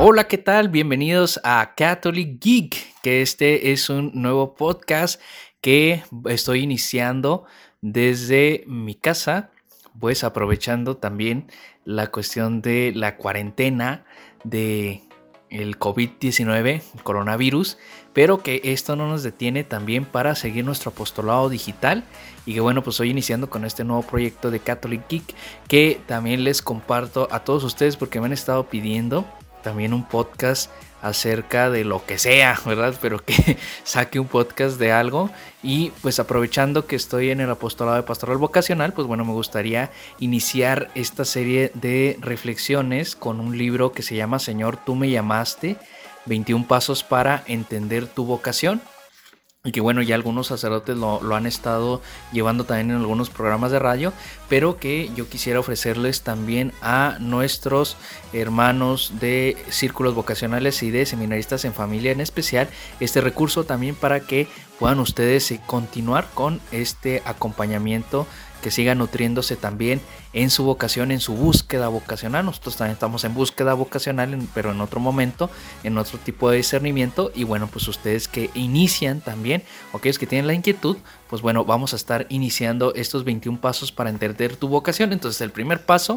Hola, ¿qué tal? Bienvenidos a Catholic Geek, que este es un nuevo podcast que estoy iniciando desde mi casa, pues aprovechando también la cuestión de la cuarentena de el COVID-19, el coronavirus, pero que esto no nos detiene también para seguir nuestro apostolado digital y que bueno, pues estoy iniciando con este nuevo proyecto de Catholic Geek que también les comparto a todos ustedes porque me han estado pidiendo también un podcast acerca de lo que sea, ¿verdad? Pero que saque un podcast de algo. Y pues aprovechando que estoy en el apostolado de pastoral vocacional, pues bueno, me gustaría iniciar esta serie de reflexiones con un libro que se llama Señor, tú me llamaste, 21 pasos para entender tu vocación. Y que bueno, ya algunos sacerdotes lo han estado llevando también en algunos programas de radio, pero que yo quisiera ofrecerles también a nuestros hermanos de círculos vocacionales y de seminaristas en familia en especial, este recurso también para que puedan ustedes continuar con este acompañamiento, que sigan nutriéndose también en su vocación, en su búsqueda vocacional. Nosotros también estamos en búsqueda vocacional, pero en otro momento, en otro tipo de discernimiento. Y bueno, pues ustedes que inician también, o aquellos que tienen la inquietud, pues bueno, vamos a estar iniciando estos 21 pasos para entender tu vocación. Entonces el primer paso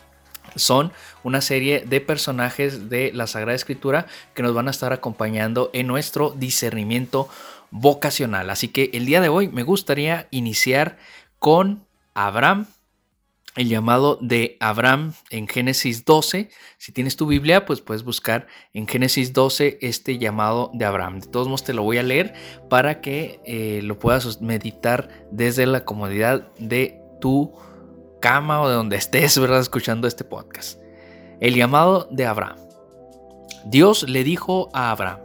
son una serie de personajes de la Sagrada Escritura que nos van a estar acompañando en nuestro discernimiento vocacional. Así que el día de hoy me gustaría iniciar con Abraham, el llamado de Abraham en Génesis 12. Si tienes tu Biblia, pues puedes buscar en Génesis 12 este llamado de Abraham. De todos modos te lo voy a leer para que lo puedas meditar desde la comodidad de tu cama o de donde estés, ¿verdad?, escuchando este podcast. El llamado de Abraham. Dios le dijo a Abraham: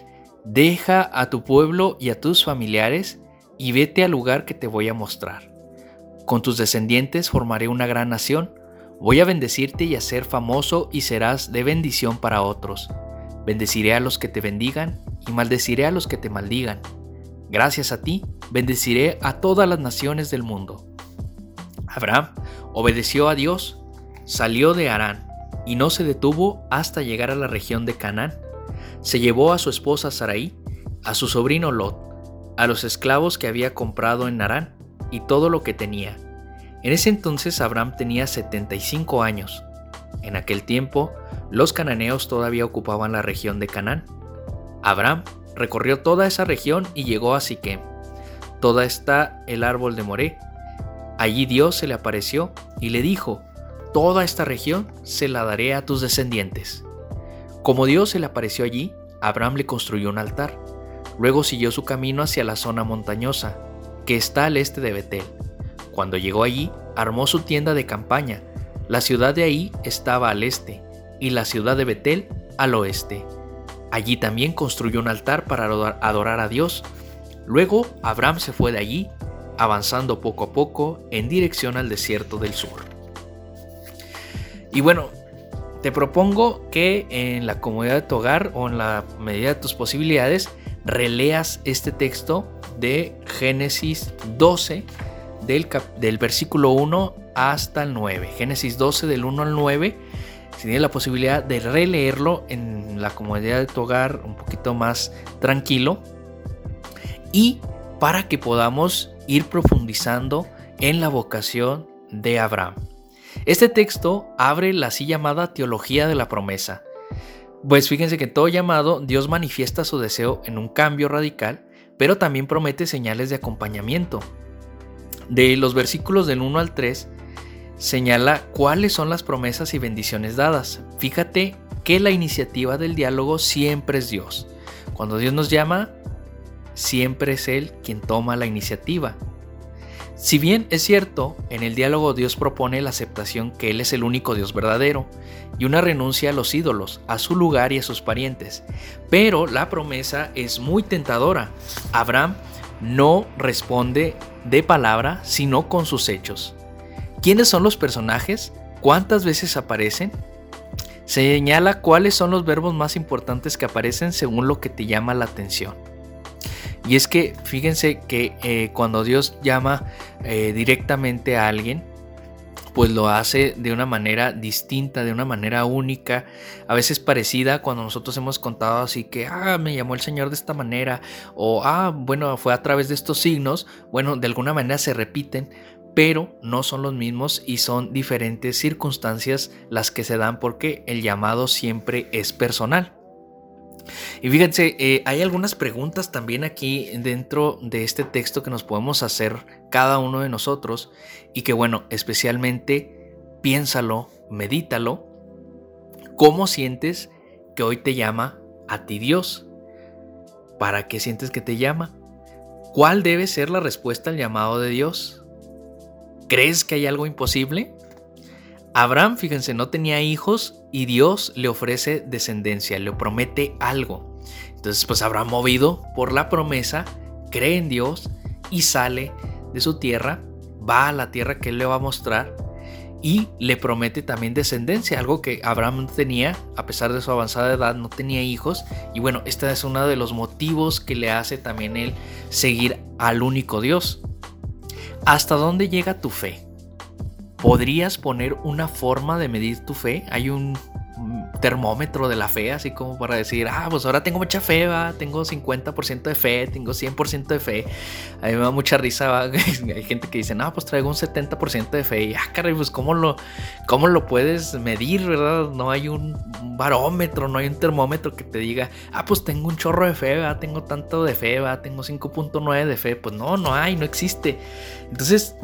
deja a tu pueblo y a tus familiares y vete al lugar que te voy a mostrar. Con tus descendientes formaré una gran nación, voy a bendecirte y hacer famoso y serás de bendición para otros. Bendeciré a los que te bendigan y maldeciré a los que te maldigan. Gracias a ti, bendeciré a todas las naciones del mundo. Abraham obedeció a Dios, salió de Harán y no se detuvo hasta llegar a la región de Canaán. Se llevó a su esposa Sarai, a su sobrino Lot, a los esclavos que había comprado en Harán y todo lo que tenía. En ese entonces Abraham tenía 75 años. En aquel tiempo, los cananeos todavía ocupaban la región de Canaán. Abraham recorrió toda esa región y llegó a Siquem. Toda está el árbol de Moré. Allí Dios se le apareció y le dijo: toda esta región se la daré a tus descendientes. Como Dios se le apareció allí, Abraham le construyó un altar. Luego siguió su camino hacia la zona montañosa, que está al este de Betel. Cuando llegó allí, armó su tienda de campaña. La ciudad de ahí estaba al este, y la ciudad de Betel al oeste. Allí también construyó un altar para adorar a Dios. Luego Abraham se fue de allí, avanzando poco a poco en dirección al desierto del sur. Y bueno, te propongo que en la comodidad de tu hogar o en la medida de tus posibilidades releas este texto de Génesis 12 del versículo 1 hasta el 9. Génesis 12 del 1 al 9. Si tienes la posibilidad de releerlo en la comodidad de tu hogar, un poquito más tranquilo, y para que podamos ir profundizando en la vocación de Abraham. Este texto abre la así llamada teología de la promesa. Pues fíjense que en todo llamado Dios manifiesta su deseo en un cambio radical, pero también promete señales de acompañamiento. De los versículos del 1 al 3 señala cuáles son las promesas y bendiciones dadas. Fíjate que la iniciativa del diálogo siempre es Dios. Cuando Dios nos llama, siempre es Él quien toma la iniciativa. Si bien es cierto, en el diálogo Dios propone la aceptación que Él es el único Dios verdadero y una renuncia a los ídolos, a su lugar y a sus parientes, pero la promesa es muy tentadora. Abraham no responde de palabra, sino con sus hechos. ¿Quiénes son los personajes? ¿Cuántas veces aparecen? Señala cuáles son los verbos más importantes que aparecen según lo que te llama la atención. Y es que fíjense que cuando Dios llama directamente a alguien, pues lo hace de una manera distinta, de una manera única, a veces parecida cuando nosotros hemos contado así que, me llamó el Señor de esta manera, o, bueno, fue a través de estos signos. Bueno, de alguna manera se repiten, pero no son los mismos y son diferentes circunstancias las que se dan porque el llamado siempre es personal. Y fíjense, hay algunas preguntas también aquí dentro de este texto que nos podemos hacer cada uno de nosotros y que bueno, especialmente piénsalo, medítalo. ¿Cómo sientes que hoy te llama a ti Dios? ¿Para qué sientes que te llama? ¿Cuál debe ser la respuesta al llamado de Dios? ¿Crees que hay algo imposible? Abraham, fíjense, no tenía hijos y Dios le ofrece descendencia, le promete algo. Entonces, pues Abraham, movido por la promesa, cree en Dios y sale de su tierra, va a la tierra que él le va a mostrar y le promete también descendencia, algo que Abraham no tenía, a pesar de su avanzada edad, no tenía hijos. Y bueno, este es uno de los motivos que le hace también él seguir al único Dios. ¿Hasta dónde llega tu fe? ¿Podrías poner una forma de medir tu fe? Hay un termómetro de la fe, así como para decir, pues ahora tengo mucha fe, tengo 50% de fe, tengo 100% de fe. A mí me da mucha risa, hay gente que dice, pues traigo un 70% de fe. Y caray, pues ¿cómo lo puedes medir, verdad? No hay un barómetro, no hay un termómetro que te diga, pues tengo un chorro de fe, tengo tanto de fe, tengo 5.9 de fe. Pues no existe. Entonces,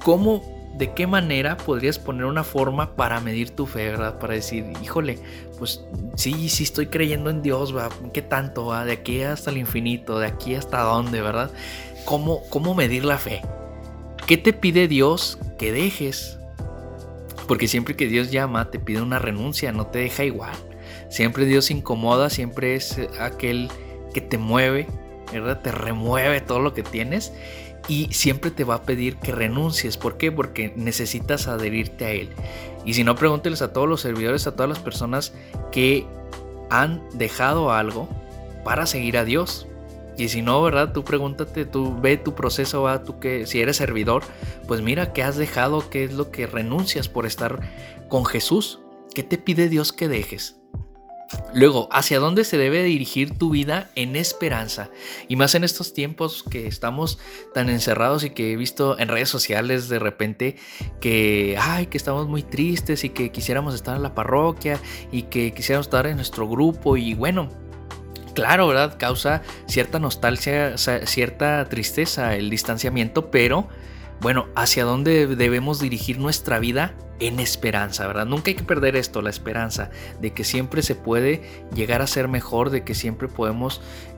¿de qué manera podrías poner una forma para medir tu fe, verdad? Para decir, híjole, pues sí estoy creyendo en Dios, ¿va? ¿Qué tanto, va? De aquí hasta el infinito, de aquí hasta dónde, ¿verdad? ¿Cómo medir la fe? ¿Qué te pide Dios que dejes? Porque siempre que Dios llama, te pide una renuncia, no te deja igual. Siempre Dios se incomoda, siempre es aquel que te mueve, ¿verdad? Te remueve todo lo que tienes. Y siempre te va a pedir que renuncies. ¿Por qué? Porque necesitas adherirte a Él. Y si no, pregúnteles a todos los servidores, a todas las personas que han dejado algo para seguir a Dios. Y si no, ¿verdad? Tú pregúntate, tú ve tu proceso, tú que si eres servidor, pues mira qué has dejado, qué es lo que renuncias por estar con Jesús. ¿Qué te pide Dios que dejes? Luego, ¿hacia dónde se debe dirigir tu vida en esperanza? Y más en estos tiempos que estamos tan encerrados y que he visto en redes sociales de repente que estamos muy tristes y que quisiéramos estar en la parroquia y que quisiéramos estar en nuestro grupo. Y bueno, claro, ¿verdad? Causa cierta nostalgia, cierta tristeza el distanciamiento, pero bueno, ¿hacia dónde debemos dirigir nuestra vida? En esperanza, ¿verdad? Nunca hay que perder esto, la esperanza de que siempre se puede llegar a ser mejor, de que siempre podemos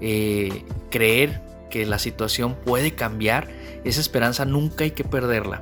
creer que la situación puede cambiar. Esa esperanza nunca hay que perderla.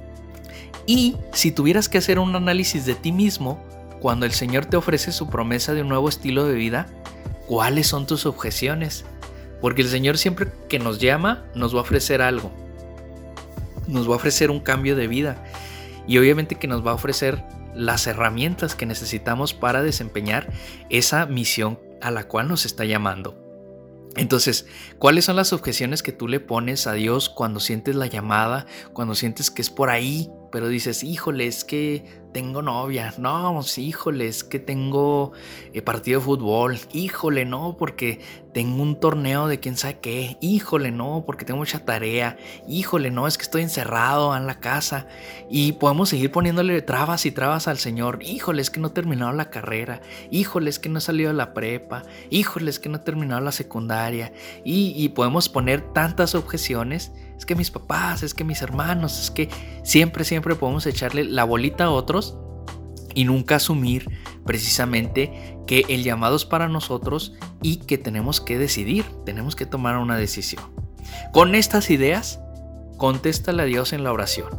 Y si tuvieras que hacer un análisis de ti mismo, cuando el Señor te ofrece su promesa de un nuevo estilo de vida, ¿cuáles son tus objeciones? Porque el Señor siempre que nos llama nos va a ofrecer algo. Nos va a ofrecer un cambio de vida. Y obviamente que nos va a ofrecer las herramientas que necesitamos para desempeñar esa misión a la cual nos está llamando. Entonces, ¿cuáles son las objeciones que tú le pones a Dios cuando sientes la llamada, cuando sientes que es por ahí, pero dices, híjole, es que tengo novia, no, híjole, es que tengo partido de fútbol, híjole, no, porque tengo un torneo de quién sabe qué, híjole, no, porque tengo mucha tarea, híjole, no, es que estoy encerrado en la casa? Y podemos seguir poniéndole trabas y trabas al Señor. Híjole, es que no he terminado la carrera, híjole, es que no he salido de la prepa, híjole, es que no he terminado la secundaria, y podemos poner tantas objeciones. Es que mis papás, es que mis hermanos, es que siempre podemos echarle la bolita a otros y nunca asumir precisamente que el llamado es para nosotros y que tenemos que decidir, tenemos que tomar una decisión. Con estas ideas, contéstale a Dios en la oración.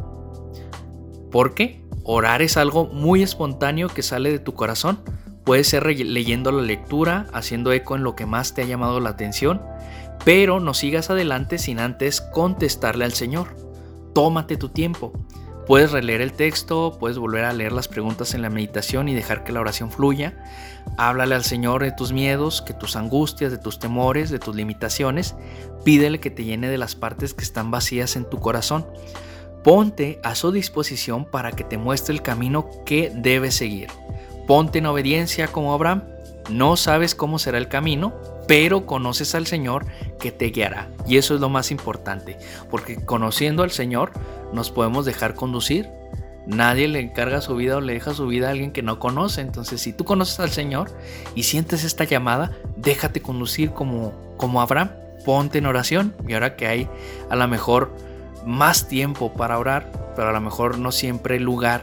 Porque orar es algo muy espontáneo que sale de tu corazón. Puede ser leyendo la lectura, haciendo eco en lo que más te ha llamado la atención, pero no sigas adelante sin antes contestarle al Señor. Tómate tu tiempo. Puedes releer el texto, puedes volver a leer las preguntas en la meditación y dejar que la oración fluya. Háblale al Señor de tus miedos, de tus angustias, de tus temores, de tus limitaciones. Pídele que te llene de las partes que están vacías en tu corazón. Ponte a su disposición para que te muestre el camino que debes seguir. Ponte en obediencia como Abraham. No sabes cómo será el camino, pero conoces al Señor que te guiará. Y eso es lo más importante, porque conociendo al Señor nos podemos dejar conducir. Nadie le encarga su vida o le deja su vida a alguien que no conoce. Entonces, si tú conoces al Señor y sientes esta llamada, déjate conducir como Abraham. Ponte en oración. Y ahora que hay a lo mejor más tiempo para orar, pero a lo mejor no siempre el lugar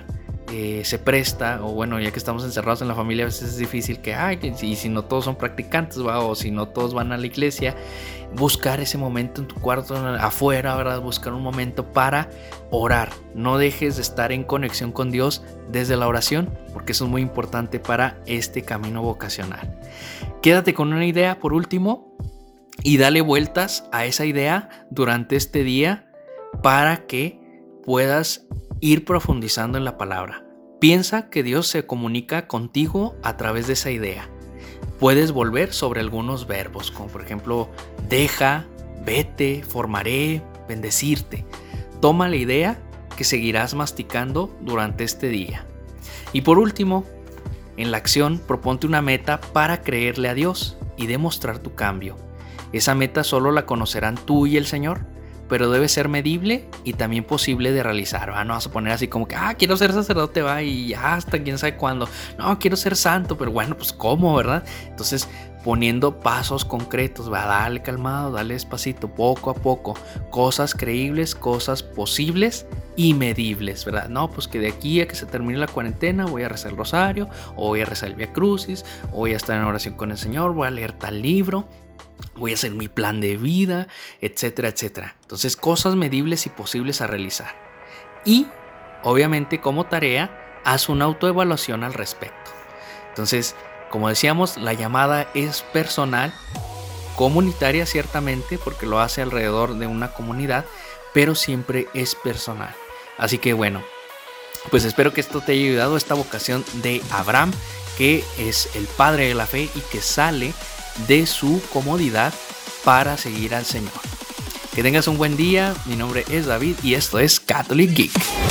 se presta, o bueno, ya que estamos encerrados en la familia, a veces es difícil y si no todos son practicantes, ¿va? O si no todos van a la iglesia, buscar ese momento en tu cuarto, afuera, ¿verdad? Buscar un momento para orar. No dejes de estar en conexión con Dios desde la oración, porque eso es muy importante para este camino vocacional. Quédate con una idea por último y dale vueltas a esa idea durante este día para que puedas ir profundizando en la palabra. Piensa que Dios se comunica contigo a través de esa idea. Puedes volver sobre algunos verbos, como por ejemplo, deja, vete, formaré, bendecirte. Toma la idea que seguirás masticando durante este día. Y por último, en la acción, proponte una meta para creerle a Dios y demostrar tu cambio. Esa meta solo la conocerán tú y el Señor, pero debe ser medible y también posible de realizar, ¿va? No vas a poner así como que, quiero ser sacerdote, va, y hasta quién sabe cuándo. No, quiero ser santo, pero bueno, pues ¿cómo, verdad? Entonces, poniendo pasos concretos, va, dale calmado, dale despacito, poco a poco, cosas creíbles, cosas posibles y medibles, ¿verdad? No, pues que de aquí a que se termine la cuarentena voy a rezar el rosario, o voy a rezar el Vía Crucis, o voy a estar en oración con el Señor, voy a leer tal libro, voy a hacer mi plan de vida, etcétera, etcétera. Entonces, cosas medibles y posibles a realizar. Y, obviamente, como tarea, haz una autoevaluación al respecto. Entonces, como decíamos, la llamada es personal, comunitaria ciertamente, porque lo hace alrededor de una comunidad, pero siempre es personal. Así que bueno, pues espero que esto te haya ayudado, esta vocación de Abraham, que es el padre de la fe y que sale de su comodidad para seguir al Señor. Que tengas un buen día. Mi nombre es David y esto es Catholic Geek.